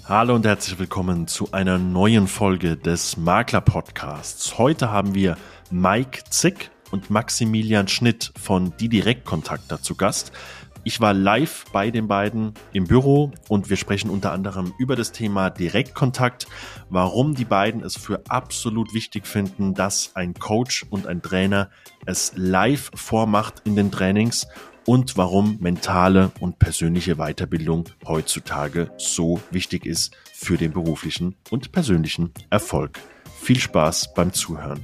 Hallo und herzlich willkommen zu einer neuen Folge des Makler-Podcasts. Heute haben wir Mike Zick und Maximilian Schnitt von Die Direktkontakter zu Gast. Ich war live bei den beiden im Büro und wir sprechen unter anderem über das Thema Direktkontakt, warum die beiden es für absolut wichtig finden, dass ein Coach und ein Trainer es live vormacht in den Trainings und warum mentale und persönliche Weiterbildung heutzutage so wichtig ist für den beruflichen und persönlichen Erfolg. Viel Spaß beim Zuhören.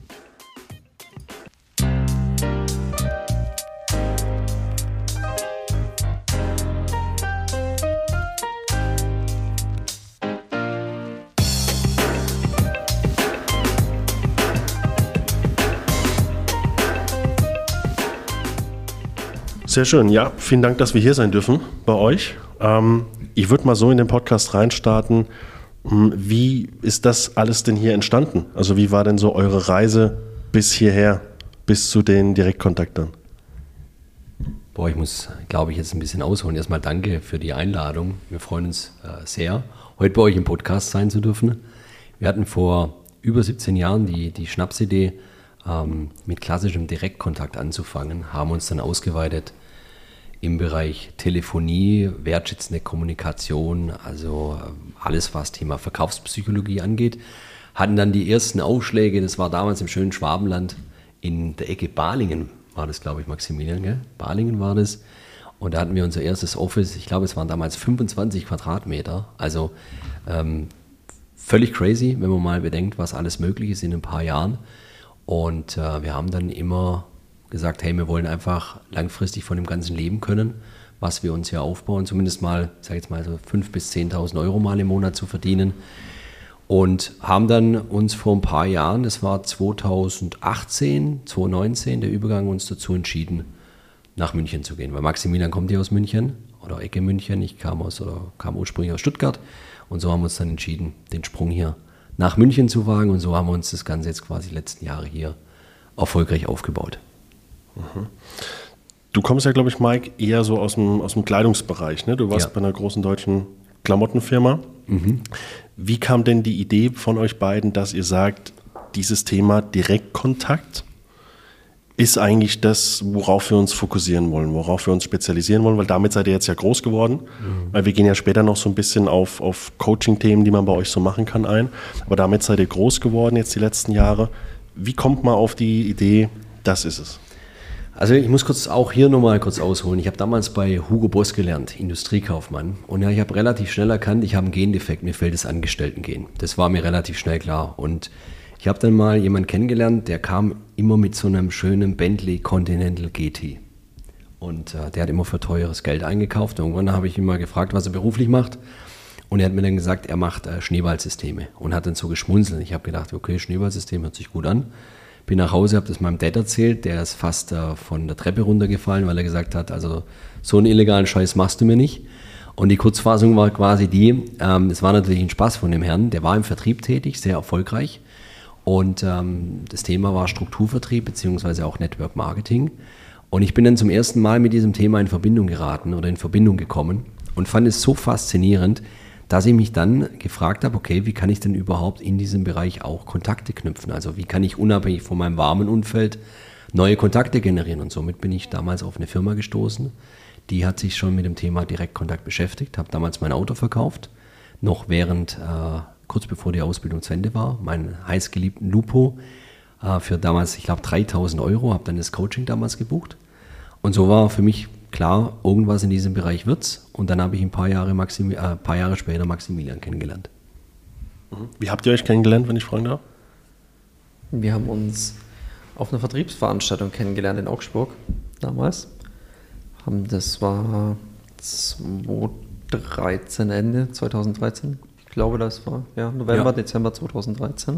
Sehr schön, ja, vielen Dank, dass wir hier sein dürfen bei euch. Ich würde mal so in den Podcast reinstarten. Wie ist das alles denn hier entstanden? Also wie war denn so eure Reise bis hierher, bis zu den Direktkontaktern? Ich muss, glaube ich, jetzt ein bisschen ausholen. Erstmal danke für die Einladung. Wir freuen uns sehr, heute bei euch im Podcast sein zu dürfen. Wir hatten vor über 17 Jahren die Schnapsidee, mit klassischem Direktkontakt anzufangen, haben uns dann ausgeweitet im Bereich Telefonie, wertschätzende Kommunikation, also alles, was Thema Verkaufspsychologie angeht. Hatten dann die ersten Aufschläge, das war damals im schönen Schwabenland, in der Ecke Balingen war das, glaube ich, Maximilian, gell? Balingen war das. Und da hatten wir unser erstes Office, ich glaube, es waren damals 25 Quadratmeter, also völlig crazy, wenn man mal bedenkt, was alles möglich ist in ein paar Jahren. Und wir haben dann immer gesagt, hey, wir wollen einfach langfristig von dem Ganzen leben können, was wir uns hier aufbauen, zumindest mal, ich sage jetzt mal so 5.000 bis 10.000 Euro mal im Monat zu verdienen. Und haben dann uns vor ein paar Jahren, das war 2019, der Übergang, uns dazu entschieden, nach München zu gehen. Weil Maximilian kommt hier aus München oder Ecke München, ich kam ursprünglich aus Stuttgart. Und so haben wir uns dann entschieden, den Sprung hier nach München zu wagen. Und so haben wir uns das Ganze jetzt quasi die letzten Jahre hier erfolgreich aufgebaut. Du kommst ja, glaube ich, Mike, eher so aus dem Kleidungsbereich, ne? Du warst bei einer großen deutschen Klamottenfirma. Wie kam denn die Idee von euch beiden, dass ihr sagt, dieses Thema Direktkontakt ist eigentlich das, worauf wir uns fokussieren wollen, worauf wir uns spezialisieren wollen, weil damit seid ihr jetzt ja groß geworden, weil wir gehen ja später noch so ein bisschen auf Coaching-Themen, die man bei euch so machen kann, ein, aber damit seid ihr groß geworden jetzt die letzten Jahre. Wie kommt man auf die Idee, das ist es? Also ich muss auch hier nochmal kurz ausholen. Ich habe damals bei Hugo Boss gelernt, Industriekaufmann. Und ja, ich habe relativ schnell erkannt, ich habe einen Gendefekt, mir fehlt das Angestellten-Gen. Das war mir relativ schnell klar. Und ich habe dann mal jemanden kennengelernt, der kam immer mit so einem schönen Bentley Continental GT. Und der hat immer für teures Geld eingekauft. Irgendwann habe ich ihn mal gefragt, was er beruflich macht. Und er hat mir dann gesagt, er macht Schneeballsysteme. Und hat dann so geschmunzelt. Ich habe gedacht, okay, Schneeballsystem hört sich gut an. Bin nach Hause, habe das meinem Dad erzählt, der ist fast von der Treppe runtergefallen, weil er gesagt hat, also so einen illegalen Scheiß machst du mir nicht. Und die Kurzfassung war quasi die, es war natürlich ein Spaß von dem Herrn, der war im Vertrieb tätig, sehr erfolgreich. Und das Thema war Strukturvertrieb beziehungsweise auch Network Marketing. Und ich bin dann zum ersten Mal mit diesem Thema in Verbindung geraten oder in Verbindung gekommen und fand es so faszinierend, dass ich mich dann gefragt habe, okay, wie kann ich denn überhaupt in diesem Bereich auch Kontakte knüpfen? Also wie kann ich unabhängig von meinem warmen Umfeld neue Kontakte generieren? Und somit bin ich damals auf eine Firma gestoßen, die hat sich schon mit dem Thema Direktkontakt beschäftigt, habe damals mein Auto verkauft, noch kurz bevor die Ausbildung zu Ende war, meinen heißgeliebten Lupo für damals, ich glaube 3.000 Euro, habe dann das Coaching damals gebucht. Und so war für mich klar, irgendwas in diesem Bereich wird's. Und dann habe ich ein paar Jahre später Maximilian kennengelernt. Wie habt ihr euch kennengelernt, wenn ich fragen darf? Wir haben uns auf einer Vertriebsveranstaltung kennengelernt in Augsburg damals. Das war 2013, Ende 2013. Ich glaube, das war November, Dezember 2013.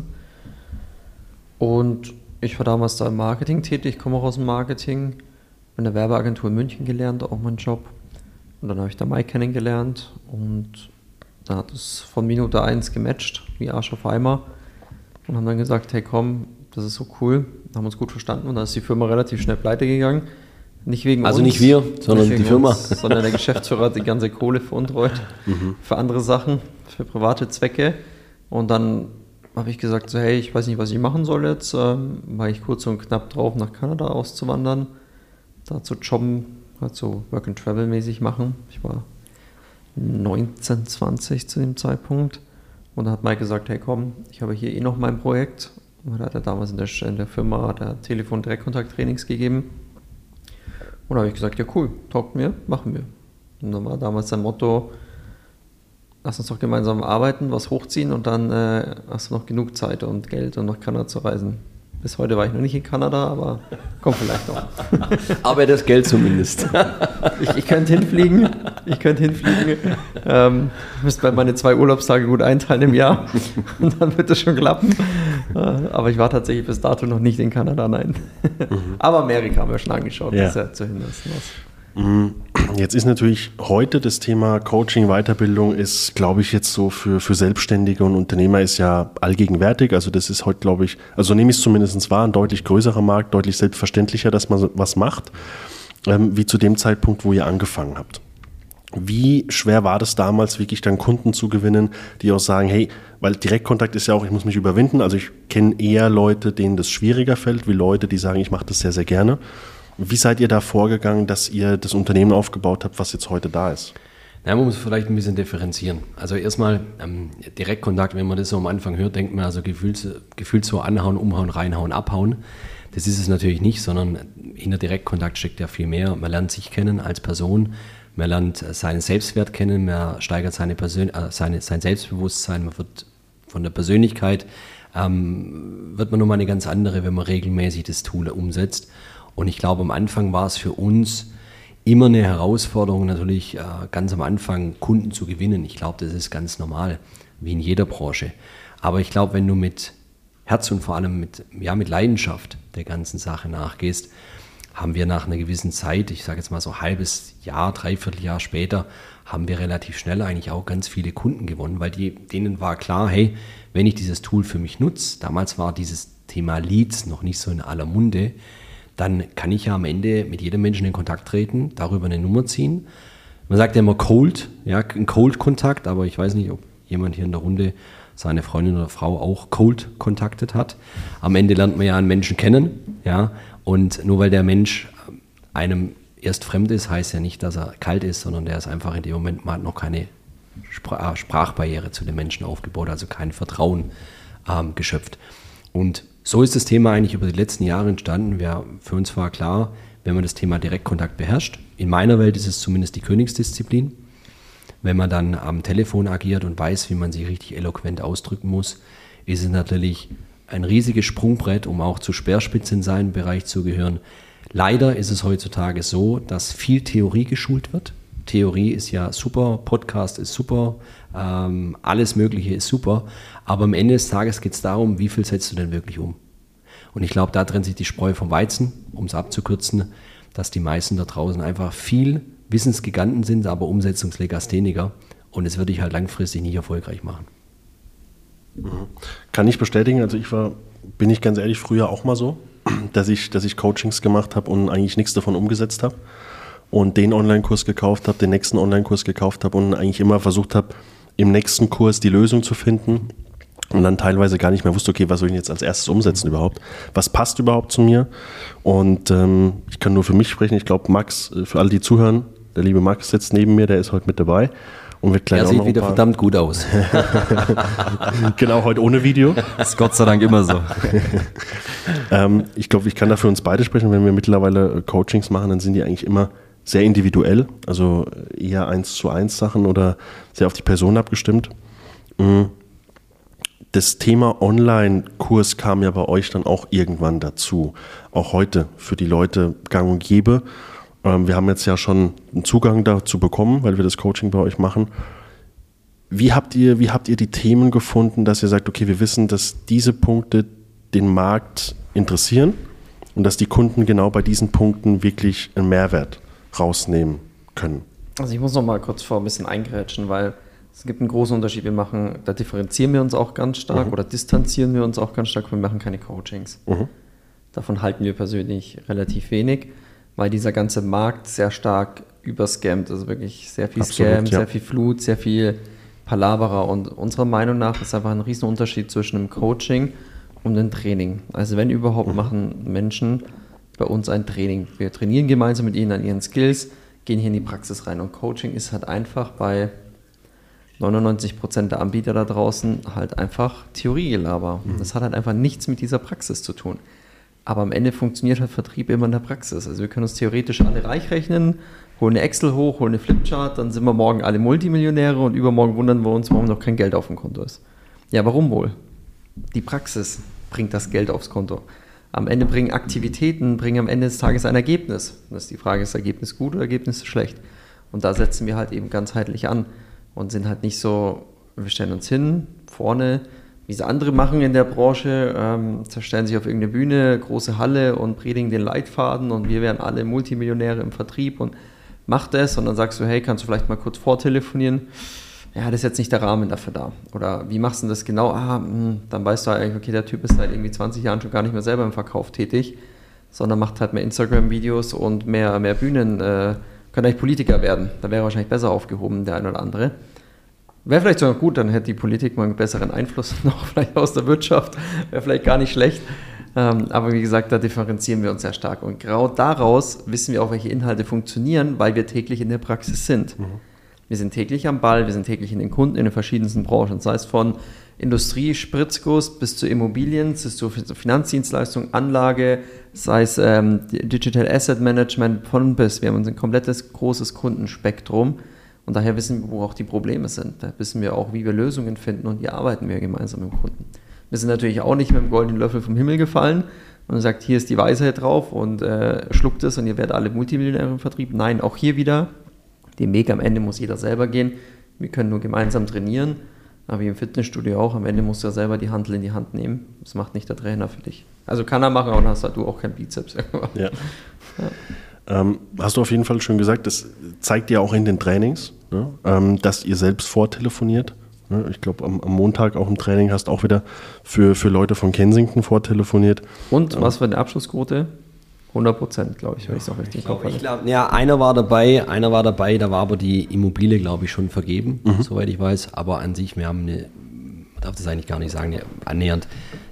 Und ich war damals da im Marketing tätig, ich komme auch aus dem Marketing. In der Werbeagentur in München gelernt, auch mein Job. Und dann habe ich da Mike kennengelernt und da hat es von Minute 1 gematcht, wie Arsch auf Eimer. Und haben dann gesagt, hey komm, das ist so cool, haben uns gut verstanden und dann ist die Firma relativ schnell pleite gegangen. Nicht wegen Also uns. nicht wir, sondern nicht die Firma. Uns, sondern der Geschäftsführer hat die ganze Kohle veruntreut für andere Sachen, für private Zwecke. Und dann habe ich gesagt, so, hey, ich weiß nicht, was ich machen soll jetzt. War ich kurz und knapp drauf, nach Kanada auszuwandern, da zu jobben, halt so Work-and-Travel-mäßig machen. Ich war 19, 20 zu dem Zeitpunkt. Und dann hat Mike gesagt, hey komm, ich habe hier noch mein Projekt. Und da hat er damals in der Firma der Telefon-Direktkontakt-Trainings gegeben. Und da habe ich gesagt, ja cool, taugt mir, machen wir. Und dann war damals sein Motto, lass uns doch gemeinsam arbeiten, was hochziehen und dann hast du noch genug Zeit und Geld, um nach Kanada zu reisen. Bis heute war ich noch nicht in Kanada, aber kommt vielleicht noch. Aber das Geld zumindest. Ich könnte hinfliegen. Ich müsste meine 2 Urlaubstage gut einteilen im Jahr und dann wird das schon klappen. Aber ich war tatsächlich bis dato noch nicht in Kanada, nein. Aber Amerika haben wir schon angeschaut, das ist ja zu hindersten was. Jetzt ist natürlich heute das Thema Coaching, Weiterbildung ist, glaube ich, jetzt so für Selbstständige und Unternehmer ist ja allgegenwärtig. Also das ist heute, glaube ich, also nehme ich es zumindest wahr, ein deutlich größerer Markt, deutlich selbstverständlicher, dass man was macht, wie zu dem Zeitpunkt, wo ihr angefangen habt. Wie schwer war das damals, wirklich dann Kunden zu gewinnen, die auch sagen, hey, weil Direktkontakt ist ja auch, ich muss mich überwinden. Also ich kenne eher Leute, denen das schwieriger fällt, wie Leute, die sagen, ich mache das sehr, sehr gerne. Wie seid ihr da vorgegangen, dass ihr das Unternehmen aufgebaut habt, was jetzt heute da ist? Na, man muss vielleicht ein bisschen differenzieren. Also erstmal Direktkontakt, wenn man das so am Anfang hört, denkt man also gefühlt so anhauen, umhauen, reinhauen, abhauen. Das ist es natürlich nicht, sondern hinter Direktkontakt steckt ja viel mehr. Man lernt sich kennen als Person, man lernt seinen Selbstwert kennen, man steigert sein Selbstbewusstsein, man wird von der Persönlichkeit, wird man nochmal eine ganz andere, wenn man regelmäßig das Tool umsetzt. Und ich glaube, am Anfang war es für uns immer eine Herausforderung, natürlich ganz am Anfang Kunden zu gewinnen. Ich glaube, das ist ganz normal, wie in jeder Branche. Aber ich glaube, wenn du mit Herz und vor allem mit Leidenschaft der ganzen Sache nachgehst, haben wir nach einer gewissen Zeit, ich sage jetzt mal so ein halbes Jahr, 3/4 Jahr später, haben wir relativ schnell eigentlich auch ganz viele Kunden gewonnen, weil denen war klar, hey, wenn ich dieses Tool für mich nutze, damals war dieses Thema Leads noch nicht so in aller Munde, dann kann ich ja am Ende mit jedem Menschen in Kontakt treten, darüber eine Nummer ziehen. Man sagt ja immer Cold, ja, ein Cold-Kontakt, aber ich weiß nicht, ob jemand hier in der Runde seine Freundin oder Frau auch Cold kontaktet hat. Am Ende lernt man ja einen Menschen kennen, ja, und nur weil der Mensch einem erst fremd ist, heißt ja nicht, dass er kalt ist, sondern der ist einfach in dem Moment, man hat noch keine Sprachbarriere zu den Menschen aufgebaut, also kein Vertrauen geschöpft. Und so ist das Thema eigentlich über die letzten Jahre entstanden. Für uns war klar, wenn man das Thema Direktkontakt beherrscht, in meiner Welt ist es zumindest die Königsdisziplin, wenn man dann am Telefon agiert und weiß, wie man sich richtig eloquent ausdrücken muss, ist es natürlich ein riesiges Sprungbrett, um auch zur Speerspitze in seinem Bereich zu gehören. Leider ist es heutzutage so, dass viel Theorie geschult wird. Theorie ist ja super, Podcast ist super, alles Mögliche ist super, aber am Ende des Tages geht es darum, wie viel setzt du denn wirklich um? Und ich glaube, da trennt sich die Spreu vom Weizen, um es abzukürzen, dass die meisten da draußen einfach viel Wissensgiganten sind, aber Umsetzungslegastheniker und es würde dich halt langfristig nicht erfolgreich machen. Kann ich bestätigen, also bin ich ganz ehrlich, früher auch mal so, dass ich Coachings gemacht habe und eigentlich nichts davon umgesetzt habe. Und den Online-Kurs gekauft habe, den nächsten Online-Kurs gekauft habe und eigentlich immer versucht habe, im nächsten Kurs die Lösung zu finden und dann teilweise gar nicht mehr wusste, okay, was soll ich jetzt als erstes umsetzen überhaupt? Was passt überhaupt zu mir? Und ich kann nur für mich sprechen. Ich glaube, Max, für alle, die zuhören, der liebe Max sitzt neben mir, der ist heute mit dabei und wird gleich auch noch sieht wieder verdammt gut aus. Genau, heute ohne Video. Das ist Gott sei Dank immer so. Ich glaube, ich kann da für uns beide sprechen. Wenn wir mittlerweile Coachings machen, dann sind die eigentlich immer sehr individuell, also eher 1:1 Sachen oder sehr auf die Person abgestimmt. Das Thema Online-Kurs kam ja bei euch dann auch irgendwann dazu. Auch heute für die Leute gang und gäbe. Wir haben jetzt ja schon einen Zugang dazu bekommen, weil wir das Coaching bei euch machen. Wie habt ihr die Themen gefunden, dass ihr sagt, okay, wir wissen, dass diese Punkte den Markt interessieren und dass die Kunden genau bei diesen Punkten wirklich einen Mehrwert rausnehmen können? Also ich muss noch mal kurz ein bisschen eingrätschen, weil es gibt einen großen Unterschied. Da differenzieren wir uns auch ganz stark oder distanzieren wir uns auch ganz stark. Wir machen keine Coachings. Davon halten wir persönlich relativ wenig. weil dieser ganze Markt sehr stark überscammt, also wirklich sehr viel Absolut, Scam, ja. sehr viel Flut, sehr viel Palaverer und unserer Meinung nach ist einfach ein Riesenunterschied zwischen einem Coaching und einem Training. Also wenn überhaupt, machen Menschen bei uns ein Training. Wir trainieren gemeinsam mit ihnen an ihren Skills, gehen hier in die Praxis rein und Coaching ist halt einfach bei 99% der Anbieter da draußen halt einfach Theoriegelaber. Das hat halt einfach nichts mit dieser Praxis zu tun. Aber am Ende funktioniert halt Vertrieb immer in der Praxis. Also wir können uns theoretisch alle reich rechnen, holen eine Excel hoch, holen eine Flipchart, dann sind wir morgen alle Multimillionäre und übermorgen wundern wir uns, warum noch kein Geld auf dem Konto ist. Ja, warum wohl? Die Praxis bringt das Geld aufs Konto. Am Ende bringen Aktivitäten, am Ende des Tages ein Ergebnis. Das ist die Frage, ist das Ergebnis gut oder Ergebnis schlecht? Und da setzen wir halt eben ganzheitlich an und sind halt nicht so, wir stellen uns hin, vorne, wie es andere machen in der Branche, stellen sich auf irgendeine Bühne, große Halle und predigen den Leitfaden und wir wären alle Multimillionäre im Vertrieb und mach das und dann sagst du, hey, kannst du vielleicht mal kurz vortelefonieren? Ja, das ist jetzt nicht der Rahmen dafür da. Oder wie machst du das genau? Dann weißt du eigentlich, okay, der Typ ist seit irgendwie 20 Jahren schon gar nicht mehr selber im Verkauf tätig, sondern macht halt mehr Instagram-Videos und mehr Bühnen, kann eigentlich Politiker werden. Da wäre er wahrscheinlich besser aufgehoben, der ein oder andere. Wäre vielleicht sogar gut, dann hätte die Politik mal einen besseren Einfluss noch vielleicht aus der Wirtschaft. Wäre vielleicht gar nicht schlecht. Aber wie gesagt, da differenzieren wir uns sehr stark. Und genau daraus wissen wir auch, welche Inhalte funktionieren, weil wir täglich in der Praxis sind. Wir sind täglich am Ball, wir sind täglich in den Kunden in den verschiedensten Branchen. Sei es von Industrie, Spritzguss bis zu Immobilien, bis zu Finanzdienstleistung, Anlage, sei es Digital Asset Management, von bis. Wir haben ein komplettes großes Kundenspektrum. Und daher wissen wir, wo auch die Probleme sind. Da wissen wir auch, wie wir Lösungen finden und hier arbeiten wir gemeinsam mit dem Kunden. Wir sind natürlich auch nicht mit dem goldenen Löffel vom Himmel gefallen und sagt, hier ist die Weisheit drauf und schluckt es und ihr werdet alle Multimillionäre im Vertrieb. Nein, auch hier wieder, den Weg am Ende muss jeder selber gehen. Wir können nur gemeinsam trainieren, aber wie im Fitnessstudio auch, am Ende musst du ja selber die Hantel in die Hand nehmen. Das macht nicht der Trainer für dich. Also kann er machen, aber dann hast halt du auch keinen Bizeps. Ja. Hast du auf jeden Fall schon gesagt, das zeigt ihr auch in den Trainings, ne? Dass ihr selbst vortelefoniert. Ne? Ich glaube, am Montag auch im Training hast auch wieder für Leute von Kensington vortelefoniert. Und was für eine Abschlussquote? 100%, glaube ich, wenn ich es auch richtig im Kopf hatte. Ich glaube, ja, einer war dabei, da war aber die Immobilie, glaube ich, schon vergeben, soweit ich weiß. Aber an sich, wir haben man darf das eigentlich gar nicht sagen, annähernd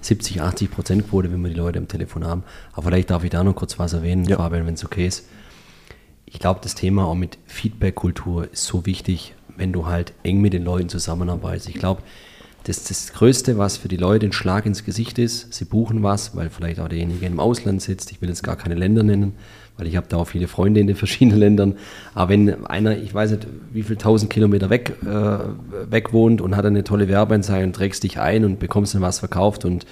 70-80% Quote, wenn wir die Leute am Telefon haben. Aber vielleicht darf ich da noch kurz was erwähnen, ja. Fabian, wenn es okay ist. Ich glaube, das Thema auch mit Feedback-Kultur ist so wichtig, wenn du halt eng mit den Leuten zusammenarbeitest. Ich glaube, das Größte, was für die Leute ein Schlag ins Gesicht ist, sie buchen was, weil vielleicht auch derjenige im Ausland sitzt. Ich will jetzt gar keine Länder nennen, weil ich habe da auch viele Freunde in den verschiedenen Ländern. Aber wenn einer, ich weiß nicht, wie viel 1000 Kilometer weg wohnt und hat eine tolle Werbeanzeige und trägst dich ein und bekommst dann was verkauft und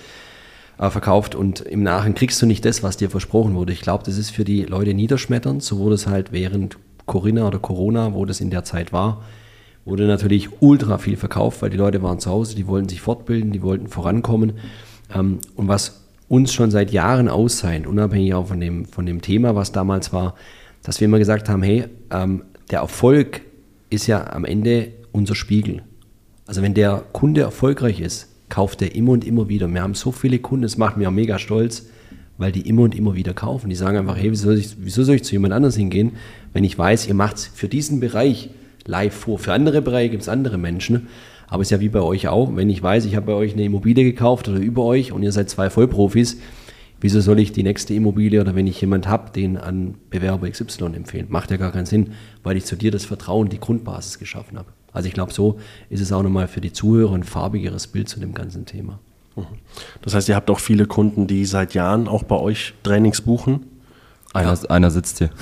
im Nachhinein kriegst du nicht das, was dir versprochen wurde. Ich glaube, das ist für die Leute niederschmetternd. So wurde es halt während Corinna oder Corona, wo das in der Zeit war, wurde natürlich ultra viel verkauft, weil die Leute waren zu Hause, die wollten sich fortbilden, die wollten vorankommen. Und was uns schon seit Jahren auszeichnet, unabhängig auch von dem Thema, was damals war, dass wir immer gesagt haben, hey, der Erfolg ist ja am Ende unser Spiegel. Also wenn der Kunde erfolgreich ist, kauft er immer und immer wieder. Wir haben so viele Kunden, das macht mich auch mega stolz, weil die immer und immer wieder kaufen. Die sagen einfach, hey, wieso soll ich zu jemand anders hingehen, wenn ich weiß, ihr macht es für diesen Bereich live vor. Für andere Bereiche gibt es andere Menschen, aber es ist ja wie bei euch auch. Wenn ich weiß, ich habe bei euch eine Immobilie gekauft oder über euch und ihr seid 2 Vollprofis, wieso soll ich die nächste Immobilie oder wenn ich jemanden habe, den an Bewerber XY empfehlen? Macht ja gar keinen Sinn, weil ich zu dir das Vertrauen, die Grundbasis geschaffen habe. Also ich glaube, so ist es auch nochmal für die Zuhörer ein farbigeres Bild zu dem ganzen Thema. Das heißt, ihr habt auch viele Kunden, die seit Jahren auch bei euch Trainings buchen? Einer sitzt hier.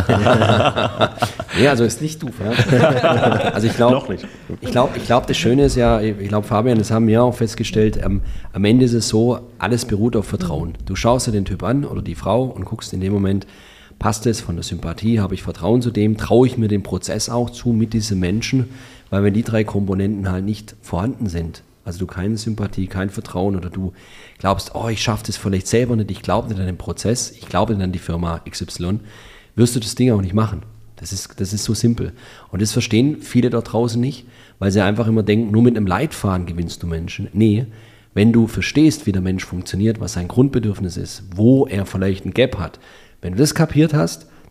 Ja, ja, also ist nicht du. Ja. Also ich glaube, das Schöne ist ja, ich glaube, Fabian, das haben wir auch festgestellt, am Ende ist es so, alles beruht auf Vertrauen. Du schaust dir den Typ an oder die Frau und guckst in dem Moment, passt es von der Sympathie, habe ich Vertrauen zu dem, traue ich mir den Prozess auch zu mit diesen Menschen, weil wenn die 3 Komponenten halt nicht vorhanden sind, also du keine Sympathie, kein Vertrauen oder du glaubst, ich schaffe das vielleicht selber nicht, ich glaube nicht an den Prozess, ich glaube nicht an die Firma XY, wirst du das Ding auch nicht machen. Das ist so simpel. Und das verstehen viele da draußen nicht, weil sie einfach immer denken, nur mit einem Leitfaden gewinnst du Menschen. Nee, wenn du verstehst, wie der Mensch funktioniert, was sein Grundbedürfnis ist, wo er vielleicht ein Gap hat, wenn du das kapiert hast,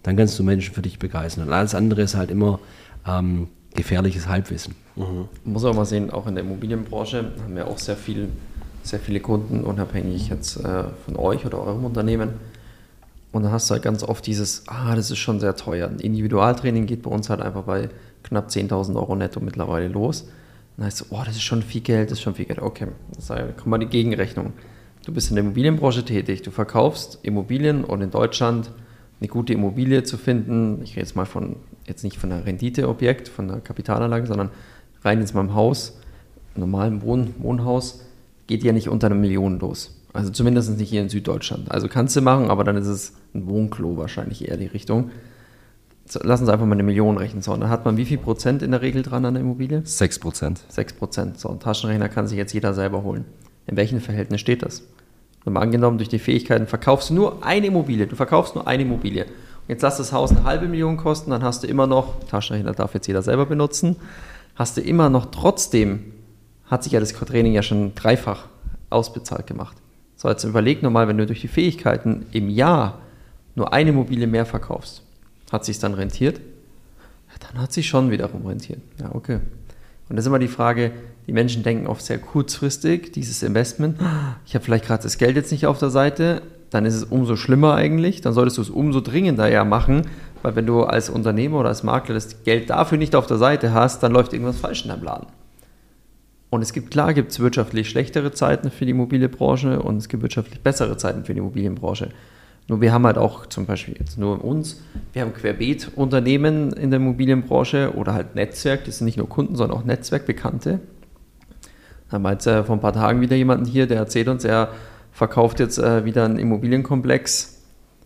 dann kannst du Menschen für dich begeistern. Und alles andere ist halt immer gefährliches Halbwissen. Man muss auch mal sehen, auch in der Immobilienbranche haben wir auch sehr viele Kunden, unabhängig jetzt von euch oder eurem Unternehmen. Und dann hast du halt ganz oft dieses, das ist schon sehr teuer. Ein Individualtraining geht bei uns halt einfach bei knapp 10.000 Euro netto mittlerweile los. Dann heißt es, das ist schon viel Geld, Okay, kommt mal die Gegenrechnung. Du bist in der Immobilienbranche tätig, du verkaufst Immobilien und in Deutschland eine gute Immobilie zu finden, ich rede jetzt nicht von einer Renditeobjekt, von einer Kapitalanlage, sondern rein jetzt mal im Haus, normalen Wohnhaus, geht ja nicht unter 1 Million los. Also zumindest nicht hier in Süddeutschland. Also kannst du machen, aber dann ist es ein Wohnklo wahrscheinlich eher die Richtung. Lass uns einfach mal 1 Million rechnen. So, und dann hat man wie viel Prozent in der Regel dran an der Immobilie? 6%. 6%. So, ein Taschenrechner kann sich jetzt jeder selber holen. In welchem Verhältnis steht das? Und mal angenommen, durch die Fähigkeiten verkaufst du nur eine Immobilie. Und jetzt lass das Haus 500.000 kosten, dann hast du immer noch, Taschenrechner darf jetzt jeder selber benutzen, hast du immer noch trotzdem, hat sich ja das Training ja schon 3-fach ausbezahlt gemacht. So, jetzt überleg nochmal, wenn du durch die Fähigkeiten im Jahr nur eine Immobilie mehr verkaufst, hat sich dann rentiert? Ja, dann hat sich schon wiederum rentiert. Ja, okay. Und das ist immer die Frage, die Menschen denken oft sehr kurzfristig, dieses Investment, ich habe vielleicht gerade das Geld jetzt nicht auf der Seite, dann ist es umso schlimmer eigentlich, dann solltest du es umso dringender ja machen, weil wenn du als Unternehmer oder als Makler das Geld dafür nicht auf der Seite hast, dann läuft irgendwas falsch in deinem Laden. Und es gibt wirtschaftlich schlechtere Zeiten für die Immobilienbranche und es gibt wirtschaftlich bessere Zeiten für die Immobilienbranche. Nur wir haben halt auch zum Beispiel jetzt nur uns, wir haben Querbeet-Unternehmen in der Immobilienbranche oder halt Netzwerk, das sind nicht nur Kunden, sondern auch Netzwerkbekannte. Da haben wir jetzt vor ein paar Tagen wieder jemanden hier, der erzählt uns, er verkauft jetzt wieder einen Immobilienkomplex.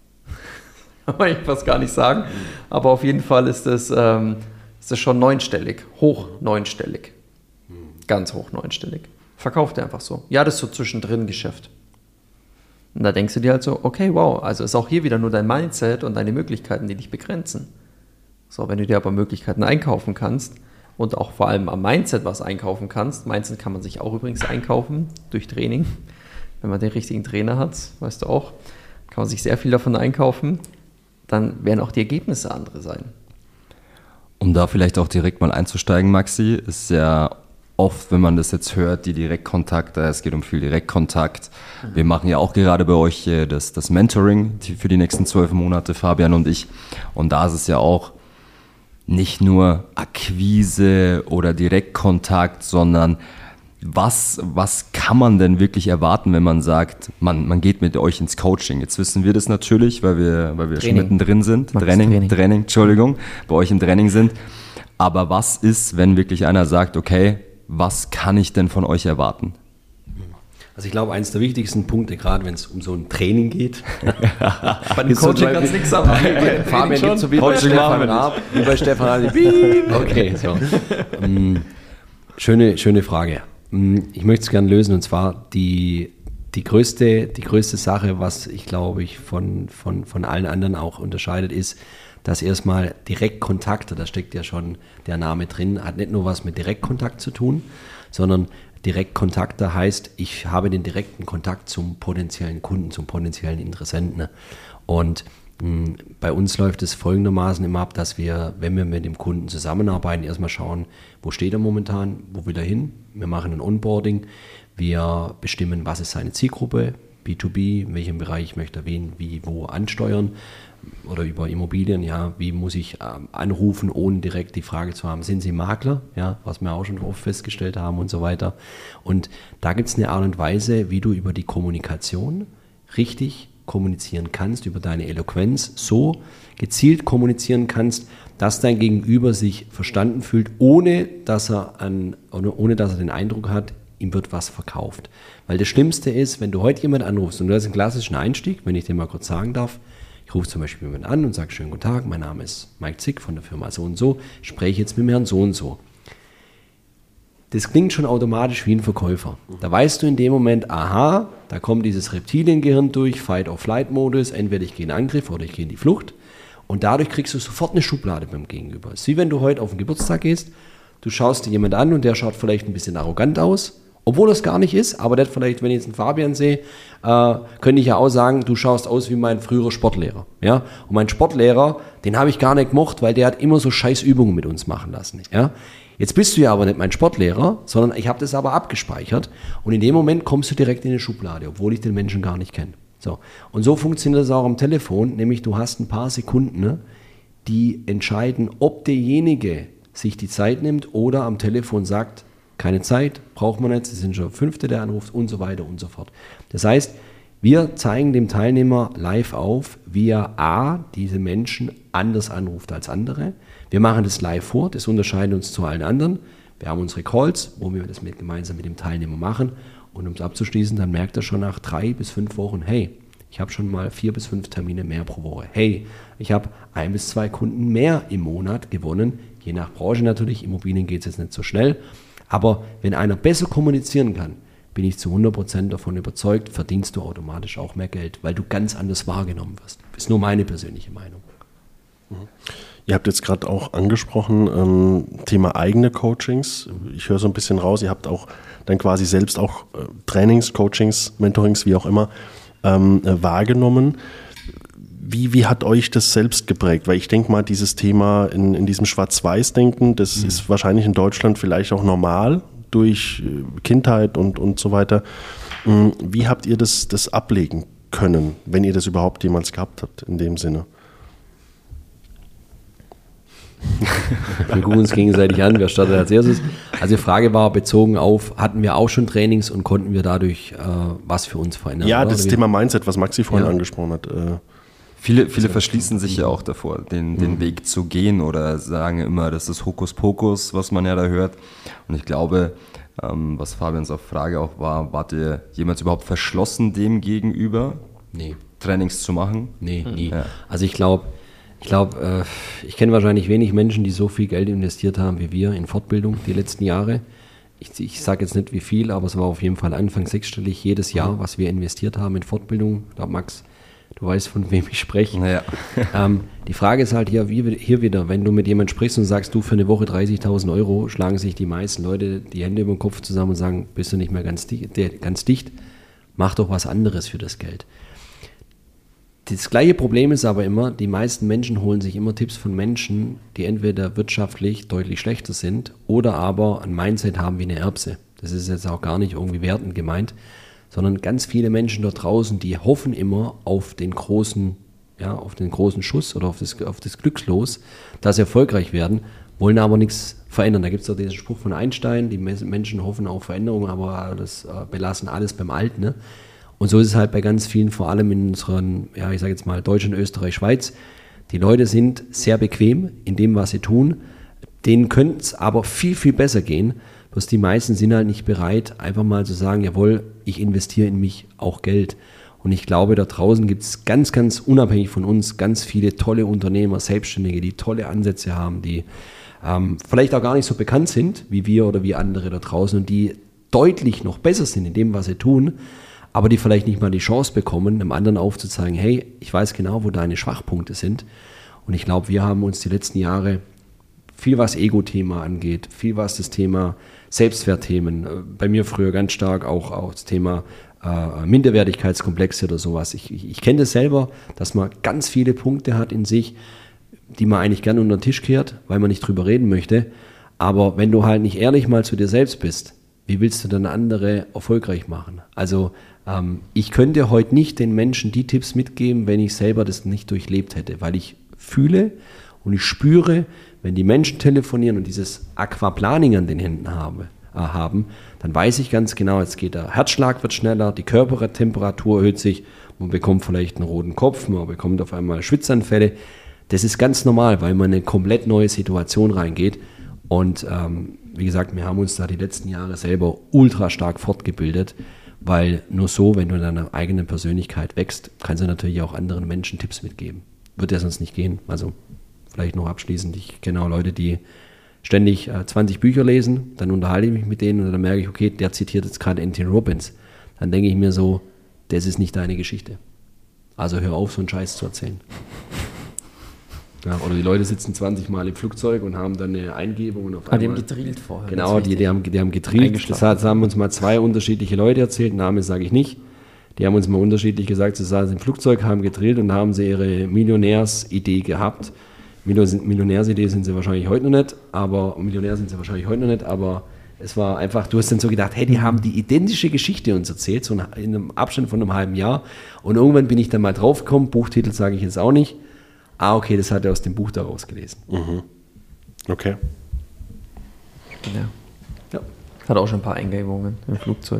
Kann ich fast gar nicht sagen, aber auf jeden Fall ist das schon neunstellig, hoch neunstellig, ganz hoch neunstellig. Verkauft er einfach so. Ja, das ist so zwischendrin Geschäft. Und da denkst du dir halt so, okay, wow, also ist auch hier wieder nur dein Mindset und deine Möglichkeiten, die dich begrenzen. So, wenn du dir aber Möglichkeiten einkaufen kannst und auch vor allem am Mindset was einkaufen kannst, Mindset kann man sich auch übrigens einkaufen durch Training, wenn man den richtigen Trainer hat, weißt du auch, kann man sich sehr viel davon einkaufen, dann werden auch die Ergebnisse andere sein. Um da vielleicht auch direkt mal einzusteigen, Maxi, ist ja oft, wenn man das jetzt hört, die Direktkontakte, es geht um viel Direktkontakt. Wir machen ja auch gerade bei euch das Mentoring für die nächsten 12 Monate, Fabian und ich. Und da ist es ja auch nicht nur Akquise oder Direktkontakt, sondern was kann man denn wirklich erwarten, wenn man sagt, man geht mit euch ins Coaching? Jetzt wissen wir das natürlich, weil wir schon mittendrin sind. Training, Entschuldigung, bei euch im Training sind. Aber was ist, wenn wirklich einer sagt, okay, was kann ich denn von euch erwarten? Also ich glaube, eines der wichtigsten Punkte, gerade wenn es um so ein Training geht. Bei dem Coaching kannst du nichts sagen. Fabian gibt so wie bei Stefan Raab. Wie bei Stefan Raab. Okay, so. Schöne Frage. Ich möchte es gerne lösen, und zwar die größte Sache, was ich glaube von allen anderen auch unterscheidet, ist, dass erstmal Direktkontakte, da steckt ja schon der Name drin, hat nicht nur was mit Direktkontakt zu tun, sondern Direktkontakte heißt, ich habe den direkten Kontakt zum potenziellen Kunden, zum potenziellen Interessenten. Und bei uns läuft es folgendermaßen immer ab, dass wir, wenn wir mit dem Kunden zusammenarbeiten, erstmal schauen, wo steht er momentan, wo will er hin. Wir machen ein Onboarding, wir bestimmen, was ist seine Zielgruppe, B2B, in welchem Bereich möchte er wen, wie, wo ansteuern oder über Immobilien, ja, wie muss ich anrufen, ohne direkt die Frage zu haben, sind Sie Makler, ja, was wir auch schon oft festgestellt haben und so weiter. Und da gibt es eine Art und Weise, wie du über die Kommunikation richtig kommunizieren kannst, über deine Eloquenz so gezielt kommunizieren kannst, dass dein Gegenüber sich verstanden fühlt, ohne dass er den Eindruck hat, ihm wird was verkauft. Weil das Schlimmste ist, wenn du heute jemanden anrufst und du hast einen klassischen Einstieg, wenn ich den mal kurz sagen darf, ich rufe zum Beispiel jemanden an und sage, schönen guten Tag, mein Name ist Mike Zick von der Firma so und so, spreche jetzt mit dem Herrn so und so. Das klingt schon automatisch wie ein Verkäufer. Da weißt du in dem Moment, aha, da kommt dieses Reptiliengehirn durch, Fight-or-Flight-Modus, entweder ich gehe in Angriff oder ich gehe in die Flucht. Und dadurch kriegst du sofort eine Schublade beim Gegenüber. Es ist wie wenn du heute auf den Geburtstag gehst, du schaust dir jemand an und der schaut vielleicht ein bisschen arrogant aus Obwohl das gar nicht ist, aber das vielleicht, wenn ich jetzt einen Fabian sehe, könnte ich ja auch sagen, du schaust aus wie mein früherer Sportlehrer. Ja? Und mein Sportlehrer, den habe ich gar nicht gemocht, weil der hat immer so scheiß Übungen mit uns machen lassen. Ja? Jetzt bist du ja aber nicht mein Sportlehrer, sondern ich habe das aber abgespeichert und in dem Moment kommst du direkt in eine Schublade, obwohl ich den Menschen gar nicht kenne. So. Und so funktioniert das auch am Telefon, nämlich du hast ein paar Sekunden, ne, die entscheiden, ob derjenige sich die Zeit nimmt oder am Telefon sagt, keine Zeit, braucht man nicht, Sie sind schon Fünfte, der anruft und so weiter und so fort. Das heißt, wir zeigen dem Teilnehmer live auf, wie er A, diese Menschen anders anruft als andere. Wir machen das live vor, das unterscheidet uns zu allen anderen. Wir haben unsere Calls, wo wir das gemeinsam mit dem Teilnehmer machen. Und um es abzuschließen, dann merkt er schon nach 3 bis 5 Wochen, hey, ich habe schon mal 4 bis 5 Termine mehr pro Woche. Hey, ich habe 1 bis 2 Kunden mehr im Monat gewonnen. Je nach Branche natürlich, Immobilien geht es jetzt nicht so schnell. Aber wenn einer besser kommunizieren kann, bin ich zu 100% davon überzeugt, verdienst du automatisch auch mehr Geld, weil du ganz anders wahrgenommen wirst. Das ist nur meine persönliche Meinung. Ihr habt jetzt gerade auch angesprochen, Thema eigene Coachings. Ich höre so ein bisschen raus, ihr habt auch dann quasi selbst auch Trainings, Coachings, Mentorings, wie auch immer, wahrgenommen. Wie hat euch das selbst geprägt? Weil ich denke mal, dieses Thema in diesem Schwarz-Weiß-Denken, das ist wahrscheinlich in Deutschland vielleicht auch normal durch Kindheit und so weiter. Wie habt ihr das ablegen können, wenn ihr das überhaupt jemals gehabt habt in dem Sinne? Wir gucken uns gegenseitig an, wer startet als erstes. Also die Frage war bezogen auf, hatten wir auch schon Trainings und konnten wir dadurch was für uns verändern? Ja, oder? Das Thema Mindset, was Maxi vorhin angesprochen hat. Viele verschließen sich ja auch davor, den Weg zu gehen oder sagen immer, das ist Hokuspokus, was man ja da hört. Und ich glaube, was Fabians auf Frage auch war, wart ihr jemals überhaupt verschlossen dem gegenüber, Trainings zu machen? Nee, nie. Ja. Also ich glaube, ich kenne wahrscheinlich wenig Menschen, die so viel Geld investiert haben wie wir in Fortbildung die letzten Jahre. Ich sage jetzt nicht wie viel, aber es war auf jeden Fall Anfang sechsstellig jedes Jahr, was wir investiert haben in Fortbildung. Ich glaube, Max, du weißt, von wem ich spreche. Ja. Die Frage ist halt hier wieder, wenn du mit jemandem sprichst und sagst, du für eine Woche 30.000 Euro, schlagen sich die meisten Leute die Hände über den Kopf zusammen und sagen, bist du nicht mehr ganz dicht, mach doch was anderes für das Geld. Das gleiche Problem ist aber immer, die meisten Menschen holen sich immer Tipps von Menschen, die entweder wirtschaftlich deutlich schlechter sind oder aber ein Mindset haben wie eine Erbse. Das ist jetzt auch gar nicht irgendwie wertend gemeint, sondern ganz viele Menschen dort draußen, die hoffen immer auf den großen Schuss oder auf das Glückslos, dass sie erfolgreich werden, wollen aber nichts verändern. Da gibt es doch diesen Spruch von Einstein, die Menschen hoffen auf Veränderung, aber das belassen alles beim Alten. Ne? Und so ist es halt bei ganz vielen, vor allem in unseren, ich sage jetzt mal Deutschland, Österreich, Schweiz. Die Leute sind sehr bequem in dem, was sie tun. Denen könnte es aber viel, viel besser gehen. Bloß die meisten sind halt nicht bereit, einfach mal zu sagen, jawohl, ich investiere in mich auch Geld. Und ich glaube, da draußen gibt es ganz, ganz unabhängig von uns ganz viele tolle Unternehmer, Selbstständige, die tolle Ansätze haben, die vielleicht auch gar nicht so bekannt sind wie wir oder wie andere da draußen und die deutlich noch besser sind in dem, was sie tun, aber die vielleicht nicht mal die Chance bekommen, einem anderen aufzuzeigen, hey, ich weiß genau, wo deine Schwachpunkte sind. Und ich glaube, wir haben uns die letzten Jahre viel, was Ego-Thema angeht, viel, was das Thema Selbstwertthemen, bei mir früher ganz stark auch das Thema Minderwertigkeitskomplexe oder sowas. Ich kenne das selber, dass man ganz viele Punkte hat in sich, die man eigentlich gerne unter den Tisch kehrt, weil man nicht drüber reden möchte. Aber wenn du halt nicht ehrlich mal zu dir selbst bist, wie willst du dann andere erfolgreich machen? Also ich könnte heute nicht den Menschen die Tipps mitgeben, wenn ich selber das nicht durchlebt hätte, weil ich fühle und ich spüre, wenn die Menschen telefonieren und dieses Aquaplaning an den Händen haben, dann weiß ich ganz genau, jetzt geht der Herzschlag wird schneller, die Körpertemperatur erhöht sich, man bekommt vielleicht einen roten Kopf, man bekommt auf einmal Schwitzanfälle. Das ist ganz normal, weil man in eine komplett neue Situation reingeht. Und wie gesagt, wir haben uns da die letzten Jahre selber ultra stark fortgebildet, weil nur so, wenn du in deiner eigenen Persönlichkeit wächst, kannst du natürlich auch anderen Menschen Tipps mitgeben. Wird ja sonst nicht gehen. Also vielleicht noch abschließend, ich kenne auch Leute, die ständig 20 Bücher lesen, dann unterhalte ich mich mit denen und dann merke ich, okay, der zitiert jetzt gerade Anthony Robbins. Dann denke ich mir so, das ist nicht deine Geschichte. Also hör auf, so einen Scheiß zu erzählen. Ja, oder die Leute sitzen 20 Mal im Flugzeug und haben dann eine Eingebung und auf Die haben einmal... gedrillt vorher. Genau, die haben gedrillt. Das haben uns mal 2 unterschiedliche Leute erzählt, Name sage ich nicht. Die haben uns mal unterschiedlich gesagt, sie saßen im Flugzeug, haben gedrillt und haben sie ihre Millionärsidee gehabt. Millionärsidee sind sie wahrscheinlich heute noch nicht, aber es war einfach, du hast dann so gedacht, hey, die haben die identische Geschichte uns erzählt, so in einem Abstand von einem halben Jahr. Und irgendwann bin ich dann mal draufgekommen, Buchtitel sage ich jetzt auch nicht. Okay, das hat er aus dem Buch daraus gelesen. Mhm. Okay. Ja. Hat auch schon ein paar Eingebungen im Flugzeug.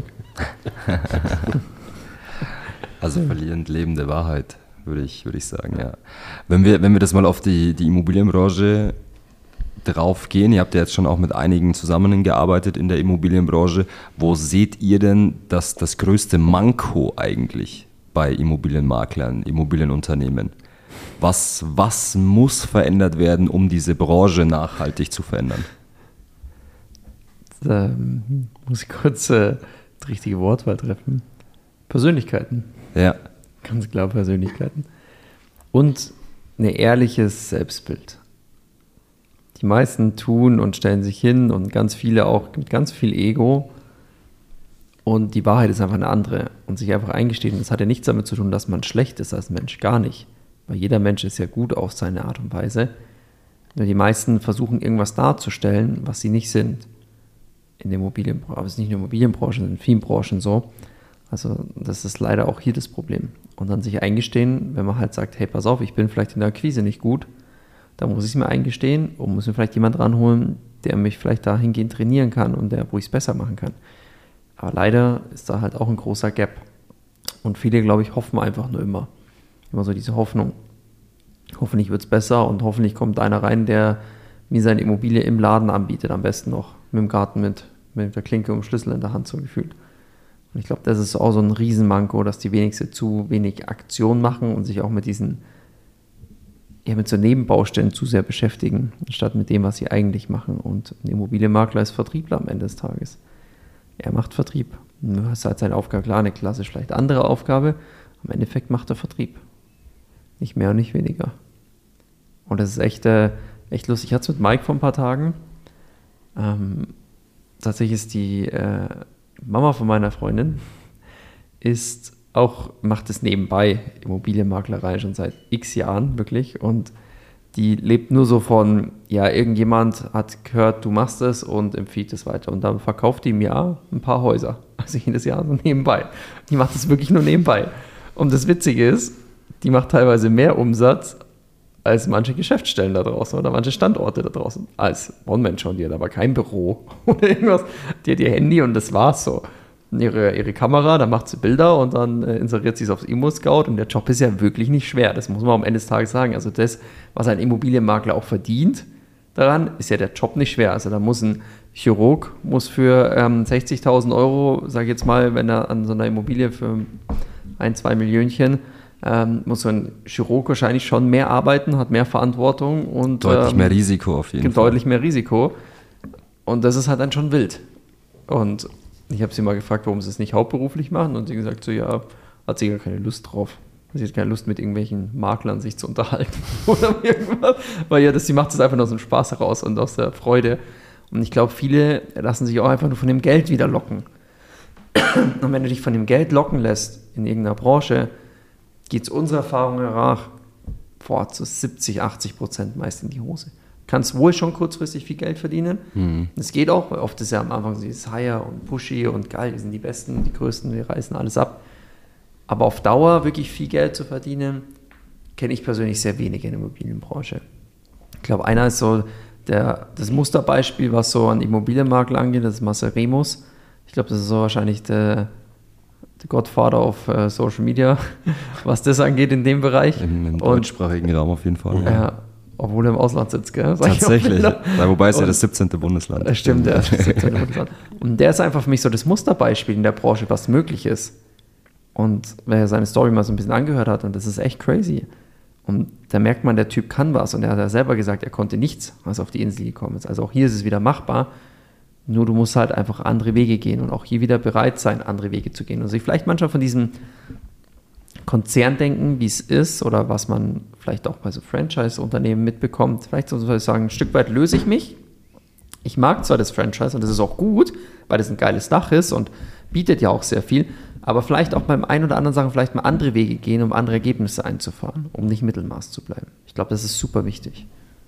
Also verlierend lebende Wahrheit, würde ich sagen, ja. Wenn wir das mal auf die Immobilienbranche drauf gehen, ihr habt ja jetzt schon auch mit einigen zusammengearbeitet in der Immobilienbranche, wo seht ihr denn das größte Manko eigentlich bei Immobilienmaklern, Immobilienunternehmen? Was muss verändert werden, um diese Branche nachhaltig zu verändern? Da muss ich kurz das richtige Wortwahl treffen. Persönlichkeiten. Ja. Ganz klar Persönlichkeiten. Und ein ehrliches Selbstbild. Die meisten tun und stellen sich hin und ganz viele auch mit ganz viel Ego. Und die Wahrheit ist einfach eine andere. Und sich einfach eingestehen, das hat ja nichts damit zu tun, dass man schlecht ist als Mensch. Gar nicht. Weil jeder Mensch ist ja gut auf seine Art und Weise. Nur die meisten versuchen irgendwas darzustellen, was sie nicht sind. In der Immobilienbranche. Aber es ist nicht nur in der Immobilienbranche, es ist in vielen Branchen so. Also das ist leider auch hier das Problem. Und dann sich eingestehen, wenn man halt sagt, hey, pass auf, ich bin vielleicht in der Akquise nicht gut, dann muss ich es mir eingestehen und muss mir vielleicht jemand ranholen, der mich vielleicht dahingehend trainieren kann und wo ich es besser machen kann. Aber leider ist da halt auch ein großer Gap. Und viele, glaube ich, hoffen einfach nur immer so diese Hoffnung. Hoffentlich wird es besser und hoffentlich kommt einer rein, der mir seine Immobilie im Laden anbietet, am besten noch mit dem Garten mit der Klinke und dem Schlüssel in der Hand so gefühlt. Und ich glaube, das ist auch so ein Riesenmanko, dass die wenigsten zu wenig Aktion machen und sich auch mit so Nebenbaustellen zu sehr beschäftigen, statt mit dem, was sie eigentlich machen. Und ein Immobilienmakler ist Vertriebler am Ende des Tages. Er macht Vertrieb. Du hast halt seine Aufgabe, klar, eine klassisch vielleicht andere Aufgabe. Im Endeffekt macht er Vertrieb. Nicht mehr und nicht weniger. Und das ist echt lustig. Ich hatte es mit Mike vor ein paar Tagen. Tatsächlich ist die Mama von meiner Freundin macht es nebenbei, Immobilienmaklerei schon seit x Jahren, wirklich. Und die lebt nur so von, ja, irgendjemand hat gehört, du machst es und empfiehlt es weiter. Und dann verkauft die im Jahr ein paar Häuser. Also jedes Jahr so nebenbei. Die macht es wirklich nur nebenbei. Und das Witzige ist, die macht teilweise mehr Umsatz als manche Geschäftsstellen da draußen oder manche Standorte da draußen. Als One-Man-Show, die hat aber kein Büro oder irgendwas. Die hat ihr Handy und das war's so. Ihre Kamera, dann macht sie Bilder und dann inseriert sie es aufs Immo-Scout und der Job ist ja wirklich nicht schwer. Das muss man am Ende des Tages sagen. Also das, was ein Immobilienmakler auch verdient daran, ist ja der Job nicht schwer. Also da muss ein Chirurg für 60.000 Euro, sage ich jetzt mal, wenn er an so einer Immobilie für 1-2 Millionchen muss so ein Chirurg wahrscheinlich schon mehr arbeiten, hat mehr Verantwortung und deutlich mehr Risiko auf jeden Fall. Deutlich mehr Risiko. Und das ist halt dann schon wild. Und ich habe sie mal gefragt, warum sie es nicht hauptberuflich machen und sie gesagt, so ja, hat sie gar keine Lust drauf. Sie hat keine Lust, mit irgendwelchen Maklern sich zu unterhalten oder irgendwas. Weil ja, sie macht es einfach nur aus dem Spaß heraus und aus der Freude. Und ich glaube, viele lassen sich auch einfach nur von dem Geld wieder locken. Und wenn du dich von dem Geld locken lässt in irgendeiner Branche, geht es unserer Erfahrung nach zu 70-80% meist in die Hose. Kannst wohl schon kurzfristig viel Geld verdienen. Es geht auch, weil oft ist ja am Anfang dieses Hire und Pushy und geil, wir sind die Besten, die Größten, wir reißen alles ab. Aber auf Dauer wirklich viel Geld zu verdienen, kenne ich persönlich sehr wenig in der Immobilienbranche. Ich glaube, einer ist so das Musterbeispiel, was so an Immobilienmakler angeht, das ist Marcel Remus. Ich glaube, das ist so wahrscheinlich der Godfather auf Social Media, was das angeht in dem Bereich. Im deutschsprachigen Raum auf jeden Fall. Ja, obwohl er im Ausland sitzt, gell? Tatsächlich. Wobei es ja das 17. Bundesland ist. Stimmt, der ist das 17. Bundesland. Und der ist einfach für mich so das Musterbeispiel in der Branche, was möglich ist. Und wer seine Story mal so ein bisschen angehört hat, und das ist echt crazy. Und da merkt man, der Typ kann was. Und er hat ja selber gesagt, er konnte nichts, als er auf die Insel gekommen ist. Also auch hier ist es wieder machbar. Nur du musst halt einfach andere Wege gehen und auch hier wieder bereit sein, andere Wege zu gehen und sich vielleicht manchmal von diesem Konzerndenken, wie es ist oder was man vielleicht auch bei so Franchise-Unternehmen mitbekommt. Vielleicht soll ich sagen, ein Stück weit löse ich mich. Ich mag zwar das Franchise und das ist auch gut, weil das ein geiles Dach ist und bietet ja auch sehr viel, aber vielleicht auch beim einen oder anderen Sachen vielleicht mal andere Wege gehen, um andere Ergebnisse einzufahren, um nicht Mittelmaß zu bleiben. Ich glaube, das ist super wichtig.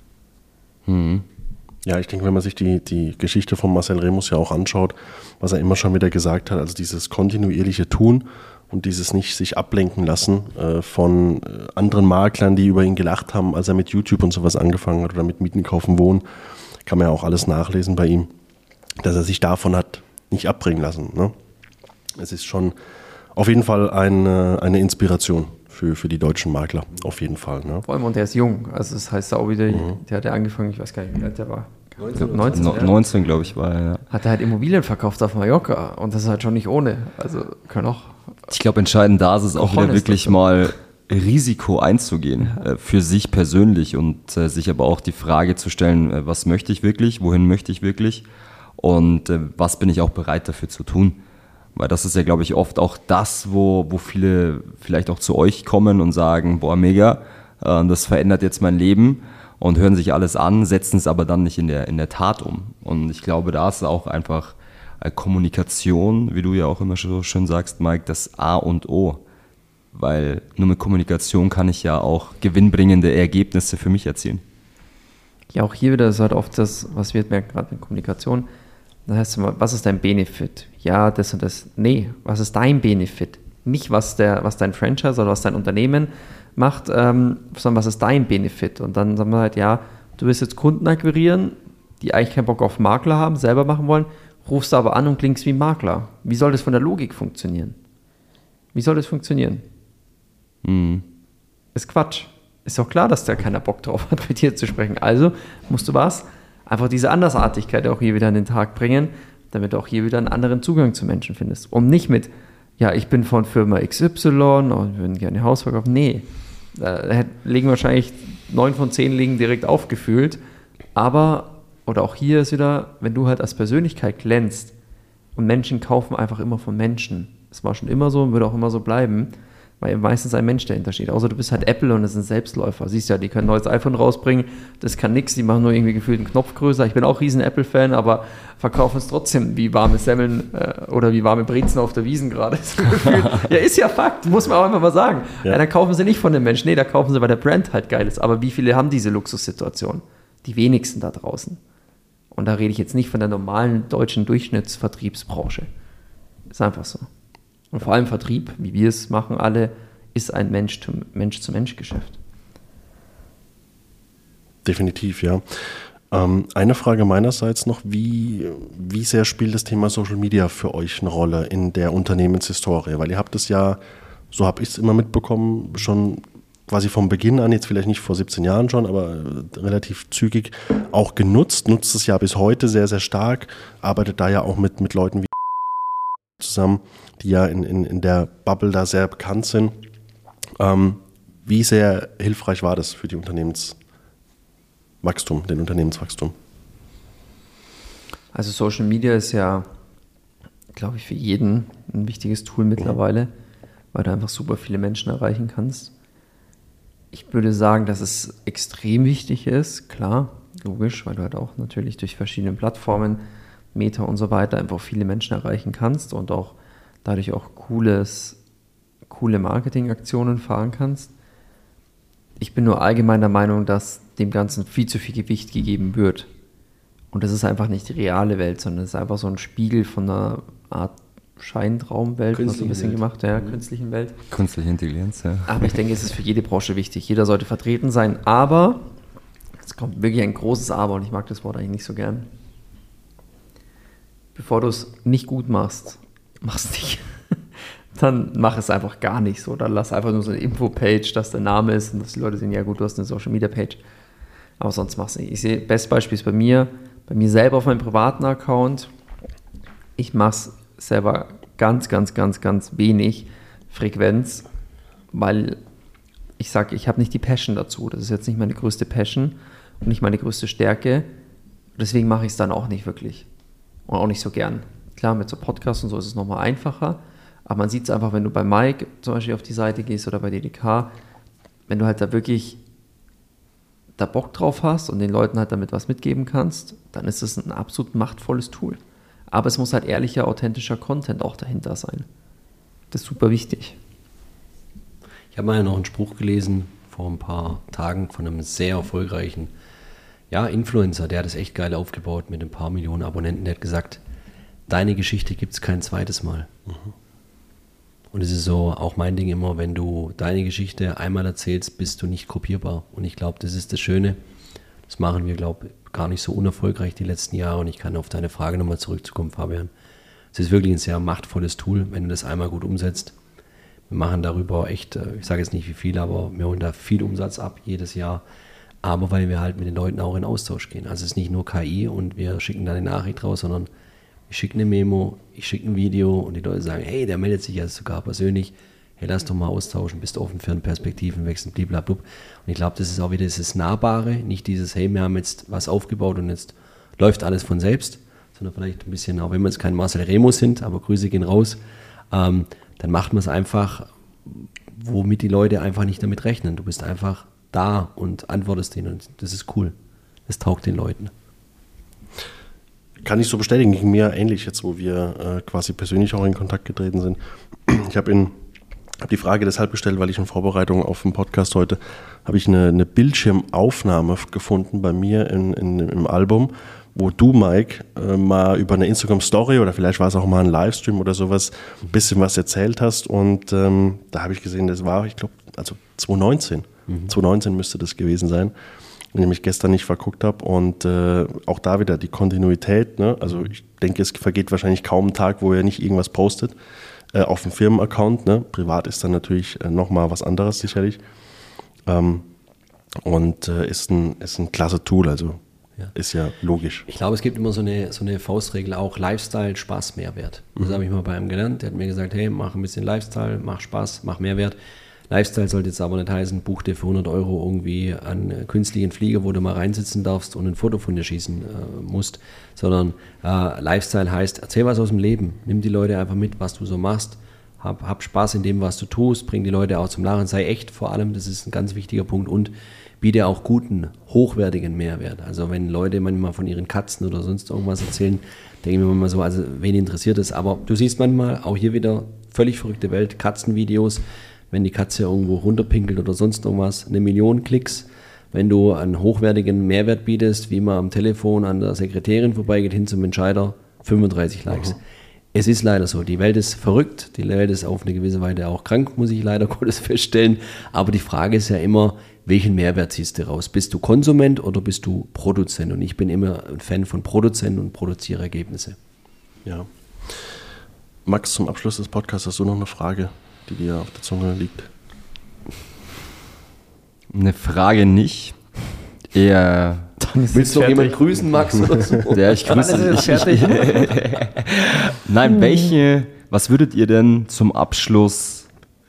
Ja, ich denke, wenn man sich die Geschichte von Marcel Remus ja auch anschaut, was er immer schon wieder gesagt hat, also dieses kontinuierliche Tun und dieses nicht sich ablenken lassen von anderen Maklern, die über ihn gelacht haben, als er mit YouTube und sowas angefangen hat oder mit Mieten, Kaufen, Wohnen, kann man ja auch alles nachlesen bei ihm, dass er sich davon hat nicht abbringen lassen. Ne? Es ist schon auf jeden Fall eine Inspiration für die deutschen Makler, auf jeden Fall. Ne? Vor allem, und der ist jung, also das heißt auch wieder, der hat ja angefangen, ich weiß gar nicht, wie alt der war. 19, glaube ich, war er, ja. Hat er halt Immobilien verkauft auf Mallorca und das ist halt schon nicht ohne. Also können auch. Ich glaube, entscheidend da ist es auch wieder wirklich mal Risiko einzugehen, für sich persönlich und sich aber auch die Frage zu stellen, was möchte ich wirklich, wohin möchte ich wirklich und was bin ich auch bereit dafür zu tun. Weil das ist ja, glaube ich, oft auch das, wo viele vielleicht auch zu euch kommen und sagen, boah, mega, das verändert jetzt mein Leben und hören sich alles an, setzen es aber dann nicht in der Tat um. Und ich glaube, da ist auch einfach Kommunikation, wie du ja auch immer so schön sagst, Mike, das A und O. Weil nur mit Kommunikation kann ich ja auch gewinnbringende Ergebnisse für mich erzielen. Ja, auch hier wieder ist halt oft das, was wir merken, gerade mit Kommunikation. Da heißt es immer, was ist dein Benefit? Ja, das und das. Nee, was ist dein Benefit? Nicht, was dein Franchise oder was dein Unternehmen macht, sondern was ist dein Benefit? Und dann sagen wir halt, ja, du willst jetzt Kunden akquirieren, die eigentlich keinen Bock auf Makler haben, selber machen wollen, rufst du aber an und klingst wie Makler. Wie soll das von der Logik funktionieren? Wie soll das funktionieren? Ist Quatsch. Ist doch klar, dass da keiner Bock drauf hat, mit dir zu sprechen. Also musst du einfach diese Andersartigkeit auch hier wieder an den Tag bringen, damit du auch hier wieder einen anderen Zugang zu Menschen findest. Und nicht mit, ja, ich bin von Firma XY und würden gerne Haus verkaufen. Nee, da liegen wahrscheinlich 9 von 10 liegen direkt aufgefühlt. Aber, oder auch hier ist wieder, wenn du halt als Persönlichkeit glänzt und Menschen kaufen einfach immer von Menschen. Das war schon immer so und wird auch immer so bleiben, weil meistens ein Mensch dahinter steht. Außer du bist halt Apple und es sind Selbstläufer. Siehst ja, die können ein neues iPhone rausbringen, das kann nix, die machen nur irgendwie gefühlt einen Knopf größer. Ich bin auch riesen Apple-Fan, aber verkaufen es trotzdem wie warme Semmeln oder wie warme Brezen auf der Wiesn gerade. Ja, ist ja Fakt, muss man auch einfach mal sagen. Ja. Ja, dann kaufen sie nicht von den Menschen, nee, da kaufen sie, weil der Brand halt geil ist. Aber wie viele haben diese Luxussituation? Die wenigsten da draußen. Und da rede ich jetzt nicht von der normalen deutschen Durchschnittsvertriebsbranche. Ist einfach so. Und vor allem Vertrieb, wie wir es machen alle, ist ein Mensch-zu-Mensch-Geschäft. Definitiv, ja. Eine Frage meinerseits noch, wie sehr spielt das Thema Social Media für euch eine Rolle in der Unternehmenshistorie? Weil ihr habt es ja, so habe ich es immer mitbekommen, schon quasi vom Beginn an, jetzt vielleicht nicht vor 17 Jahren schon, aber relativ zügig auch genutzt, nutzt es ja bis heute sehr, sehr stark, arbeitet da ja auch mit Leuten wie zusammen, die ja in der Bubble da sehr bekannt sind. Wie sehr hilfreich war das für den Unternehmenswachstum? Also Social Media ist ja, glaube ich, für jeden ein wichtiges Tool mittlerweile, weil du einfach super viele Menschen erreichen kannst. Ich würde sagen, dass es extrem wichtig ist, klar, logisch, weil du halt auch natürlich durch verschiedene Plattformen, Meta und so weiter einfach viele Menschen erreichen kannst und auch dadurch auch coole Marketingaktionen fahren kannst. Ich bin nur allgemein der Meinung, dass dem Ganzen viel zu viel Gewicht gegeben wird. Und das ist einfach nicht die reale Welt, sondern es ist einfach so ein Spiegel von einer Art Scheintraumwelt, was ein bisschen gemacht, ja, künstlichen Welt. Künstliche Intelligenz, ja. Aber ich denke, es ist für jede Branche wichtig. Jeder sollte vertreten sein. Aber, es kommt wirklich ein großes Aber und ich mag das Wort eigentlich nicht so gern. Bevor du es nicht gut machst nicht, dann mach es einfach gar nicht so. Dann lass einfach nur so eine Info-Page, dass der Name ist und dass die Leute sehen, ja gut, du hast eine Social-Media-Page. Aber sonst mach's nicht. Ich sehe, bestes Beispiel ist bei mir selber auf meinem privaten Account. Ich mach's selber ganz, ganz, ganz, ganz wenig Frequenz, weil ich sage, ich habe nicht die Passion dazu. Das ist jetzt nicht meine größte Passion und nicht meine größte Stärke. Deswegen mache ich es dann auch nicht wirklich und auch nicht so gern. Klar, mit so Podcasts und so ist es nochmal einfacher, Aber man sieht es einfach, wenn du bei Mike zum Beispiel auf die Seite gehst oder bei DDK, wenn du halt da wirklich da Bock drauf hast und den Leuten halt damit was mitgeben kannst, dann ist es ein absolut machtvolles Tool. Aber es muss halt ehrlicher, authentischer Content auch dahinter sein. Das ist super wichtig. Ich habe mal ja noch einen Spruch gelesen vor ein paar Tagen von einem sehr erfolgreichen Influencer, der hat es echt geil aufgebaut mit ein paar Millionen Abonnenten. Der hat gesagt, deine Geschichte gibt es kein zweites Mal. Und es ist so auch mein Ding immer, wenn du deine Geschichte einmal erzählst, bist du nicht kopierbar. Und ich glaube, das ist das Schöne. Das machen wir, glaube ich, gar nicht so unerfolgreich die letzten Jahre. Und ich kann auf deine Frage nochmal zurückkommen, Fabian. Es ist wirklich ein sehr machtvolles Tool, wenn du das einmal gut umsetzt. Wir machen darüber echt, ich sage jetzt nicht wie viel, aber wir holen da viel Umsatz ab jedes Jahr. Aber weil wir halt mit den Leuten auch in Austausch gehen. Also es ist nicht nur KI und wir schicken da eine Nachricht raus, sondern ich schicke eine Memo, ich schicke ein Video und die Leute sagen, hey, der meldet sich ja sogar persönlich. Hey, lass doch mal austauschen, bist offen für einen Perspektivenwechsel, blablabla. Und ich glaube, das ist auch wieder dieses Nahbare, nicht dieses, hey, wir haben jetzt was aufgebaut und jetzt läuft alles von selbst, sondern vielleicht ein bisschen, auch wenn wir jetzt kein Marcel Remo sind, aber Grüße gehen raus, dann macht man es einfach, womit die Leute einfach nicht damit rechnen. Du bist einfach da und antwortest denen und das ist cool. Das taugt den Leuten. Kann ich so bestätigen, ging mir ähnlich jetzt, wo wir quasi persönlich auch in Kontakt getreten sind. Ich habe die Frage deshalb gestellt, weil ich in Vorbereitung auf den Podcast heute, habe ich eine Bildschirmaufnahme gefunden bei mir im Album, wo du, Mike, mal über eine Instagram-Story oder vielleicht war es auch mal ein Livestream oder sowas, ein bisschen was erzählt hast und da habe ich gesehen, das war, ich glaube, also 2019. 2019 müsste das gewesen sein, wenn ich mich gestern nicht verguckt habe und auch da wieder die Kontinuität, ne? Also ich denke, es vergeht wahrscheinlich kaum ein Tag, wo er nicht irgendwas postet auf dem Firmenaccount, ne? Privat ist dann natürlich nochmal was anderes sicherlich und ist ein klasse Tool, also ist ja logisch. Ich glaube, es gibt immer so eine Faustregel auch, Lifestyle, Spaß, Mehrwert. Das habe ich mal bei ihm gelernt, der hat mir gesagt, hey, mach ein bisschen Lifestyle, mach Spaß, mach Mehrwert. Lifestyle sollte jetzt aber nicht heißen, buch dir für 100 € irgendwie einen künstlichen Flieger, wo du mal reinsitzen darfst und ein Foto von dir schießen musst, sondern Lifestyle heißt, erzähl was aus dem Leben, nimm die Leute einfach mit, was du so machst, hab Spaß in dem, was du tust, bring die Leute auch zum Lachen, sei echt vor allem, das ist ein ganz wichtiger Punkt und biete auch guten, hochwertigen Mehrwert. Also wenn Leute manchmal von ihren Katzen oder sonst irgendwas erzählen, denke ich mir manchmal so, also wen interessiert das, aber du siehst manchmal auch hier wieder völlig verrückte Welt, Katzenvideos, wenn die Katze irgendwo runterpinkelt oder sonst irgendwas, 1 Million Klicks. Wenn du einen hochwertigen Mehrwert bietest, wie man am Telefon an der Sekretärin vorbeigeht, hin zum Entscheider, 35 Likes. Es ist leider so, die Welt ist verrückt, die Welt ist auf eine gewisse Weise auch krank, muss ich leider Gottes feststellen. Aber die Frage ist ja immer, welchen Mehrwert ziehst du raus? Bist du Konsument oder bist du Produzent? Und ich bin immer ein Fan von Produzent und produziere Ergebnisse. Ja. Max, zum Abschluss des Podcasts hast du noch eine Frage, die dir auf der Zunge liegt? Eine Frage nicht. Eher. Willst du noch jemanden grüßen, Max? Oder so? Ja, ich grüße dich. Nein, was würdet ihr denn zum Abschluss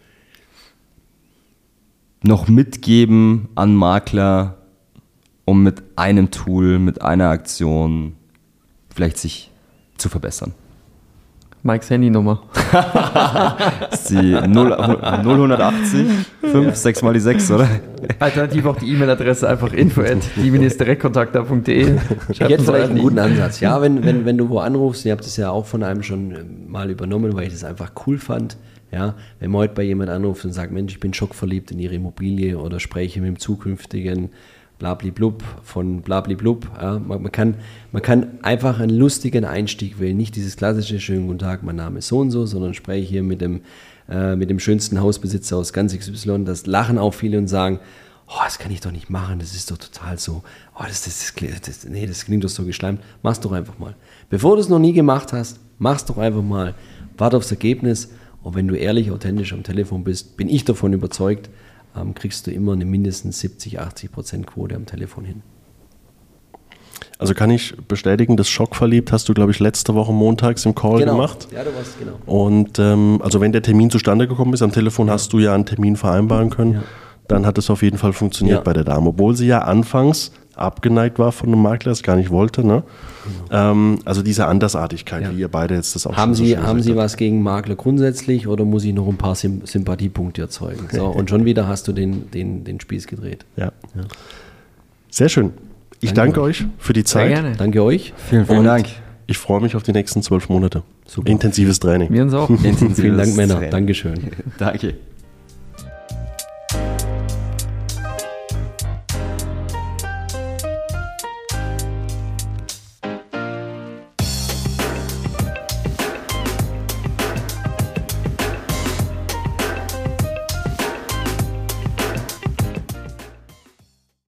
noch mitgeben an Makler, um mit einem Tool, mit einer Aktion vielleicht sich zu verbessern? Mikes Handynummer. Das ist die 0180 5 6 mal die 6, oder? Alternativ auch die E-Mail-Adresse einfach info@die-direktkontakter.de. Ich hätte vielleicht einen guten Ansatz. Ja, wenn du wo anrufst, ihr habt es ja auch von einem schon mal übernommen, weil ich das einfach cool fand. Ja, wenn man heute bei jemand anruft und sagt, Mensch, ich bin schockverliebt in ihre Immobilie oder spreche mit dem zukünftigen Blabliblub von Blabliblub. Ja, man kann einfach einen lustigen Einstieg wählen. Nicht dieses klassische, schönen guten Tag, mein Name ist so und so, sondern spreche hier mit dem schönsten Hausbesitzer aus ganz XY. Das lachen auch viele und sagen, oh, das kann ich doch nicht machen, das ist doch total so, oh, das klingt doch so geschleimt. Mach's doch einfach mal. Bevor du es noch nie gemacht hast, mach's doch einfach mal. Warte aufs Ergebnis. Und wenn du ehrlich, authentisch am Telefon bist, bin ich davon überzeugt, kriegst du immer eine mindestens 70-80% Quote am Telefon hin. Also kann ich bestätigen, das Schockverliebt hast du, glaube ich, letzte Woche montags im Call gemacht. Ja, du warst, genau. Und also wenn der Termin zustande gekommen ist, am Telefon hast du ja einen Termin vereinbaren können, dann hat es auf jeden Fall funktioniert bei der Dame. Obwohl sie ja anfangs abgeneigt war von einem Makler, es gar nicht wollte. Ne? Also diese Andersartigkeit, wie ihr beide jetzt das auch Haben schon Sie, so haben Sie gesagt was gegen Makler grundsätzlich oder muss ich noch ein paar Sympathiepunkte erzeugen? So, und schon wieder hast du den Spieß gedreht. habt. Ja. Sehr schön. Ich danke euch für die Zeit. Sehr gerne. Danke euch. Vielen Dank. Ich freue mich auf die nächsten 12 Monate. Super. Intensives Training. Wir uns auch. Vielen Dank, Männer. Dankeschön. Danke.